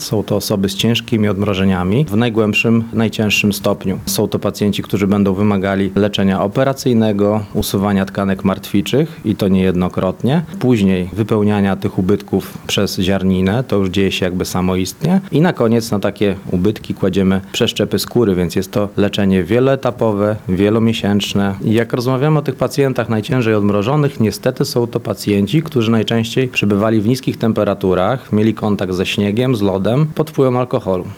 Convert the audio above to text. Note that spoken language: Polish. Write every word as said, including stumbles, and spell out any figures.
Są to osoby z ciężkimi odmrożeniami w najgłębszym, najcięższym stopniu. Są to pacjenci, którzy będą wymagali leczenia operacyjnego, usuwania tkanek martwiczych i to niejednokrotnie. Później wypełniania tych ubytków przez ziarninę, to już dzieje się jakby samoistnie. I na koniec na takie ubytki kładziemy przeszczepy skóry, więc jest to leczenie wieloetapowe, wielomiesięczne. I jak rozmawiamy o tych pacjentach najciężej odmrożonych, niestety są to pacjenci, którzy najczęściej przebywali w niskich temperaturach, mieli kontakt ze śniegiem, z lodem, pod wpływem alkoholu.